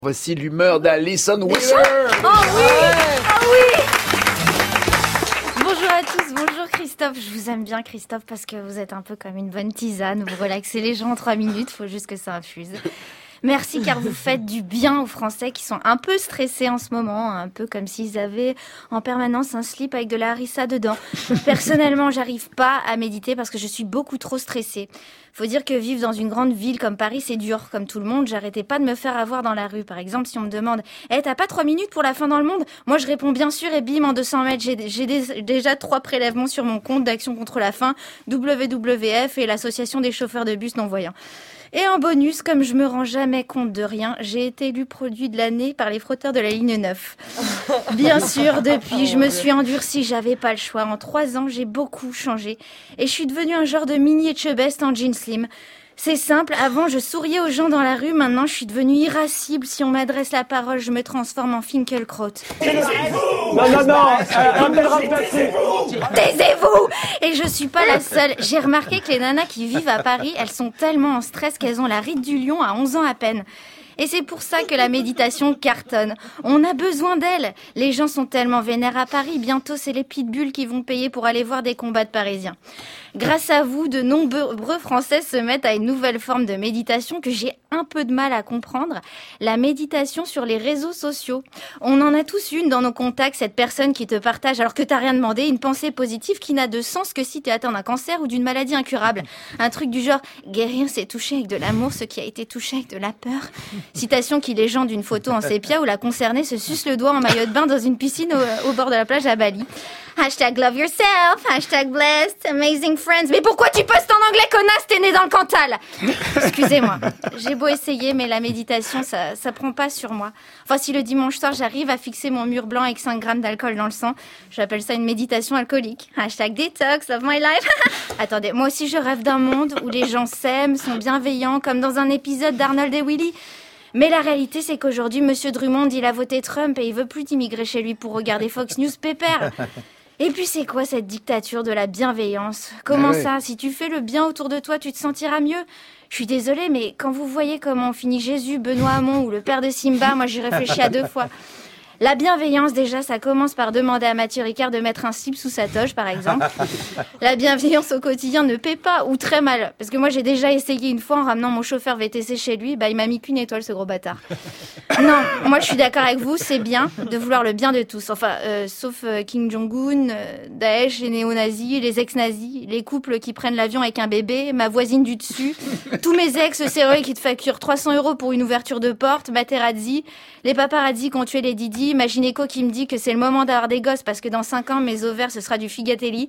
Voici l'humeur d'Alison Wheeler. Oh oui, oh oui. Bonjour à tous, bonjour Christophe. Je vous aime bien Christophe parce que vous êtes un peu comme une bonne tisane. Vous relaxez les gens en 3 minutes, faut juste que ça infuse. Merci car vous faites du bien aux Français qui sont un peu stressés en ce moment, un peu comme s'ils avaient en permanence un slip avec de la harissa dedans. Personnellement, j'arrive pas à méditer parce que je suis beaucoup trop stressée. Faut dire que vivre dans une grande ville comme Paris, c'est dur. Comme tout le monde, j'arrêtais pas de me faire avoir dans la rue. Par exemple, si on me demande « t'as pas 3 minutes pour la fin dans le monde ?» Moi, je réponds bien sûr et bim, en 200 mètres, j'ai déjà 3 prélèvements sur mon compte d'Action contre la faim, WWF et l'Association des chauffeurs de bus non-voyants. Et en bonus, comme je me rends jamais compte de rien, j'ai été élu produit de l'année par les frotteurs de la ligne 9. Bien sûr, depuis, je me suis endurcie, j'avais pas le choix. En 3 ans, j'ai beaucoup changé. Et je suis devenue un genre de mini Etchebest en jean slim. C'est simple, avant je souriais aux gens dans la rue, maintenant je suis devenue irascible. Si on m'adresse la parole, je me transforme en Finkelkraut. Taisez-vous! Et je suis pas la seule. J'ai remarqué que les nanas qui vivent à Paris, elles sont tellement en stress qu'elles ont la ride du lion à 11 ans à peine. Et c'est pour ça que la méditation cartonne. On a besoin d'elle. Les gens sont tellement vénères à Paris. Bientôt, c'est les pitbulls qui vont payer pour aller voir des combats de Parisiens. Grâce à vous, de nombreux Français se mettent à une nouvelle forme de méditation que j'ai un peu de mal à comprendre. La méditation sur les réseaux sociaux. On en a tous une dans nos contacts, cette personne qui te partage, alors que t'as rien demandé, une pensée positive qui n'a de sens que si t'es atteint d'un cancer ou d'une maladie incurable. Un truc du genre, guérir, c'est toucher avec de l'amour ce qui a été touché avec de la peur. Citation qui légende d'une photo en sépia où la concernée se suce le doigt en maillot de bain dans une piscine au bord de la plage à Bali. Hashtag love yourself, hashtag blessed, amazing friends. Mais pourquoi tu postes en anglais, connasse, t'es né dans le Cantal? Excusez-moi, j'ai beau essayer, mais la méditation, ça prend pas sur moi. Enfin, si le dimanche soir, j'arrive à fixer mon mur blanc avec 5 grammes d'alcool dans le sang, j'appelle ça une méditation alcoolique. Hashtag detox, love my life. Attendez, moi aussi je rêve d'un monde où les gens s'aiment, sont bienveillants, comme dans un épisode d'Arnold et Willy. Mais la réalité, c'est qu'aujourd'hui, Monsieur Drummond, il a voté Trump et il veut plus d'immigrer chez lui pour regarder Fox News Pépère. Et puis, c'est quoi cette dictature de la bienveillance? Comment ça? Si tu fais le bien autour de toi, tu te sentiras mieux? Je suis désolée, mais quand vous voyez comment finit Jésus, Benoît Hamon ou le père de Simba, moi, j'y réfléchis à 2 fois. La bienveillance, déjà, ça commence par demander à Mathieu Ricard de mettre un slip sous sa toge, par exemple. La bienveillance au quotidien ne paie pas, ou très mal. Parce que moi, j'ai déjà essayé une fois en ramenant mon chauffeur VTC chez lui, il m'a mis qu'une étoile, ce gros bâtard. Non, moi, je suis d'accord avec vous, c'est bien de vouloir le bien de tous. Enfin, sauf Kim Jong-un, Daesh, les néo-nazis, les ex-nazis, les couples qui prennent l'avion avec un bébé, ma voisine du dessus, tous mes ex sérieux qui te facturent 300 € pour une ouverture de porte, Materazzi, les paparazzi qui ont tué les Didi, ma gynéco qui me dit que c'est le moment d'avoir des gosses parce que dans 5 ans, mes ovaires, ce sera du Figatelli.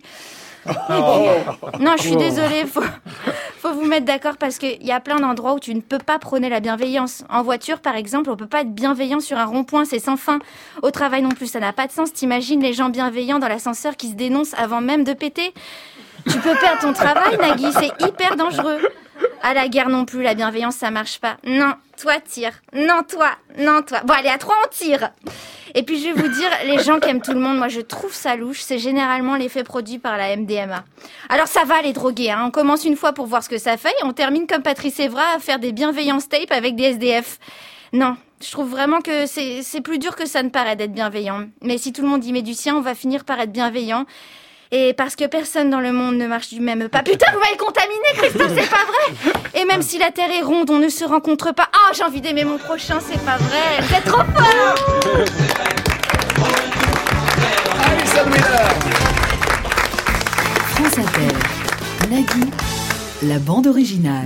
Non, je suis désolée, faut vous mettre d'accord parce qu'il y a plein d'endroits où tu ne peux pas prôner la bienveillance. En voiture, par exemple, on peut pas être bienveillant sur un rond-point, c'est sans fin. Au travail non plus, ça n'a pas de sens. T'imagines les gens bienveillants dans l'ascenseur qui se dénoncent avant même de péter? Tu peux perdre ton travail, Nagui, c'est hyper dangereux. À la guerre non plus, la bienveillance, ça marche pas. Non, toi, tire. Non, toi. Bon, allez, à 3, on tire. Et puis, je vais vous dire, les gens qui aiment tout le monde, moi, je trouve ça louche. C'est généralement l'effet produit par la MDMA. Alors, ça va, les drogués, hein. On commence une fois pour voir ce que ça fait et on termine comme Patrice Evra à faire des bienveillances tapes avec des SDF. Non, je trouve vraiment que c'est plus dur que ça ne paraît d'être bienveillant. Mais si tout le monde y met du sien, on va finir par être bienveillant. Et parce que personne dans le monde ne marche du même pas. Putain, vous m'avez contaminé, Christophe, c'est pas vrai! Et même si la Terre est ronde, on ne se rencontre pas. Ah, j'ai envie d'aimer mon prochain, c'est pas vrai! Vous êtes trop fort! Alison Wheeler. France Inter, Nagui, la bande originale.